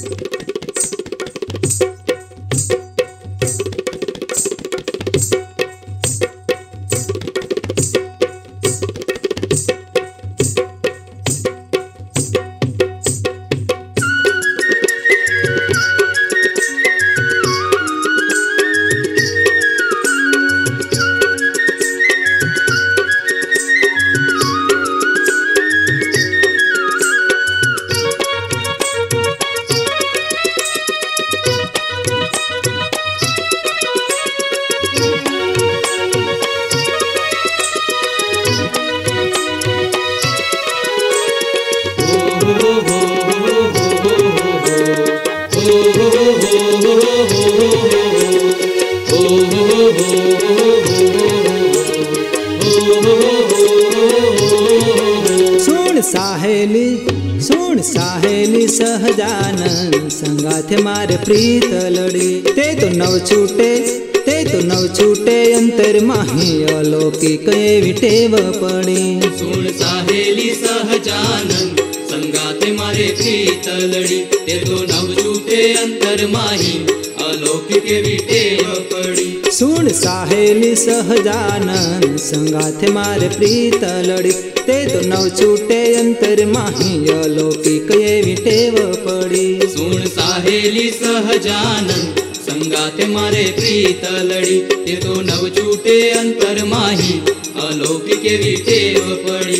सुन साहेली सहजानन संगाथे मारे प्रीत लड़ी। ते तो नव छूटे अंतर माही अलौकिक एवी टेव पड़ी। सुन साहेली सहजानन संगाथे मारे प्रीत लड़ी। ते तो नव छूटे अंतर माही अलौकिक एवी टेव पड़ी। सुन साहेली सहजानन संगाथे मारे प्रीत लड़ी। ते तो नव छूटे अंतर माही अलौकिक एवी टेव पड़ी। सुन साहेली सहजानन संगाथे मारे प्रीत लड़ी। ते तो नव छूटे अंतर माही अलौकिक एवी टेव पड़ी।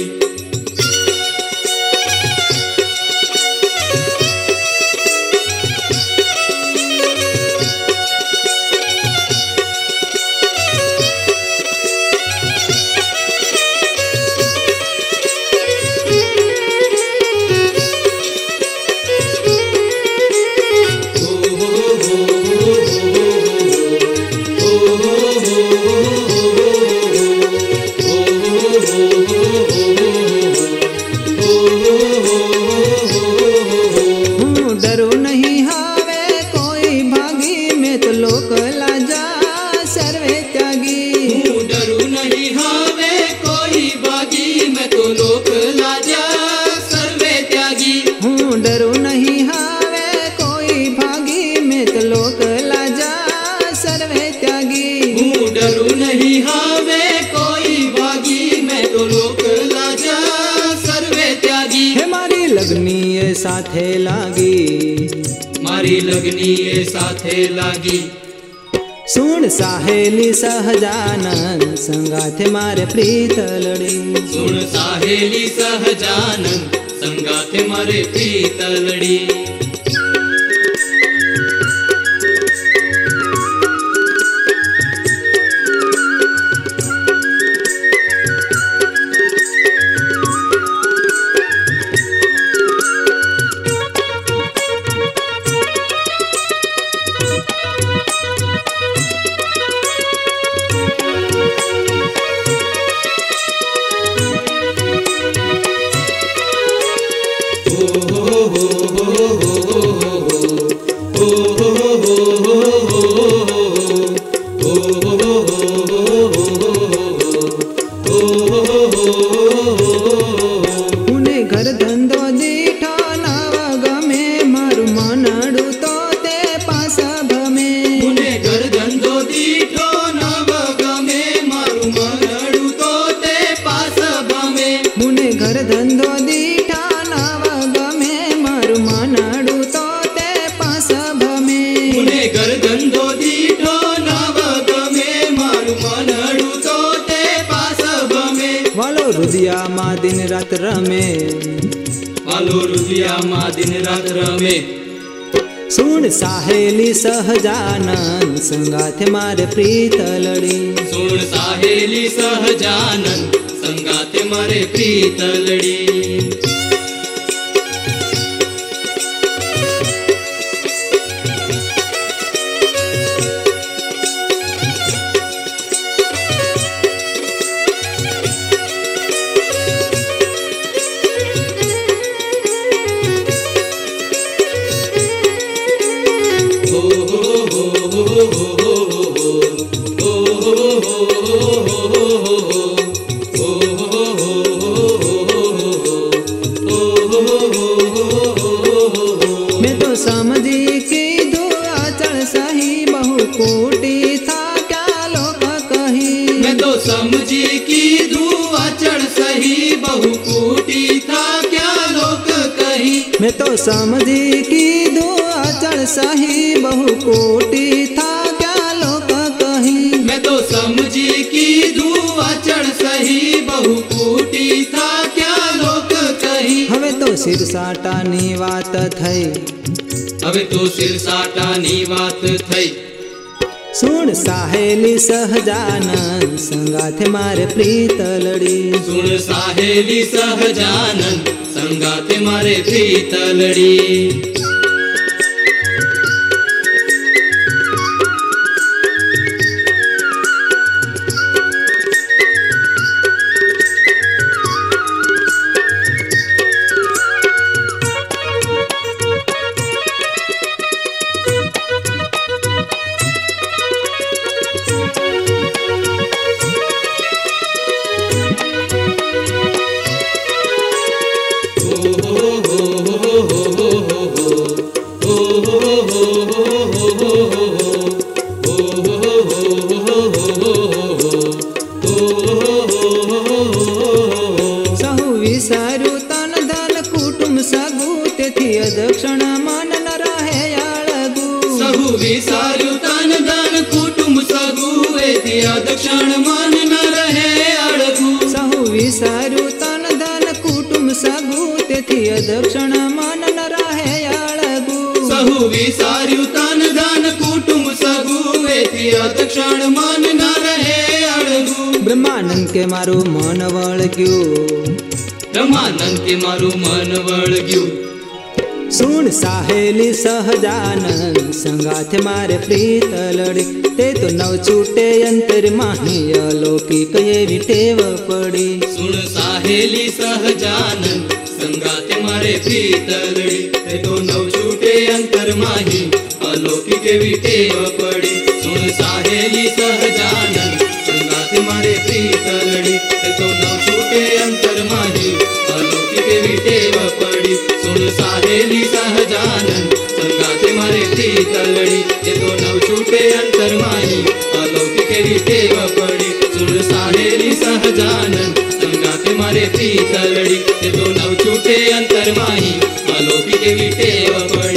डरो नहीं हावे कोई भागी में तो लोक लाजा सर्वे त्यागी। डरू नहीं हावे कोई भागी में तो लोक लाजा सर्वे त्यागी। डरो नहीं हावे कोई भागी में तो लोक लाजा सर्वे त्यागी। डरू नहीं हावे कोई भागी में तो लोक लाजा सर्वे त्यागी। हे मारी लगनी ये साथे लागी, मारी लगनी ये साथे लागी। सुन साहेली सहजानन संगाथे मारे प्रीत लड़ी। सुन साहेली सहजानन संगाथे मारे प्रीत लड़ी। उन्हें घर धंधो दीठो नव गमे मारू मनडू तो ते पास भमे। उन्हें घर धंधो दीठो नव गमे मारू मनडू तो ते पास भमे। उन्हें घर धंधो दीठा नव गमे मारू मनडू तो ते पास भमे। उन्हें घर धंधो दीठो नव गमे मारू मनडू तो ते पास भमे। वालो रुदिया मा दिन रात रमे, वालो रुदिया मा दिन रात रमे। सुन साहेली सहजानन संगाथे मारे प्रीत लड़ी। सुन साहेली सहजानन संगाथे मारे प्रीत लड़ी। समझी कीधु अचल सही बहु कोटि था क्या लोक कही। मैं तो समझी कीधु अचल सही बहु कोटि था क्या लोक कही। मैं तो समझी कीधु अचल सही बहु कोटि था क्या लोक कही। मैं तो समझी कीधु अचल सही बहु कोटि था क्या लोक कही। हवे तो सिर साटानी वात थई। હવે તો સિર સાટાની વાત થઈ। सुन साहेली सहजानंद संगाथे मारे प्रीत लड़ी। સુણ સાહેલી સહજાનંદ સંગાથે મારે પ્રીત લડી। सहु विसारु तन धन कुटुंब सगु तेथी अदक्षण मन न रहे अळगु। સહુ વિસાર્યું તન ધન કુટુંબ સગુ એથી અદક્ષણ મન ન રહે અળગુ। सहु विसारु तन धन कुटुंब सगु तेथी अदक्षण मन न रहे अळगु। સહુ વિસાર્યું તન ધન કુટુંબ સગુ એથી અદક્ષણ મન ન રહે અળગુ। ब्रह्मानंद के मारू मन वळग्यु। બ્રહ્માનંદ કે મારું મન વળગ્યું। सुन साहेली सहजानंद संगाथे मारे प्रीत लड़ी। ते तो नव छूटे अंतर माही अलौकिक एवी टेव पड़ी। સુણ સાહેલી સહજાનંદ સંગાથે મારે પ્રીત લડી। તે તો નવ છૂટે અંતર માહી અલૌકિક એવી ટેવ પડી। સુણ સાહેલી સહજાનંદ સંગાથે મારે પ્રીત લડી। તે તો નવ છૂટે અંતર માહી અલૌકિક એવી ટેવ પડી। સુણ સાહેલી સહજાનંદ સંગાથે મારે પ્રીત લડી। તે તો નવ છૂટે અંતર માહી અલૌકિક એવી ટેવ પડી। સુણ સાહેલી સહજાનંદ સંગાથે મારે પ્રીત લડી। તે તો નવ છૂટે અંતર માહી અલૌકિક એવી ટેવ પડી।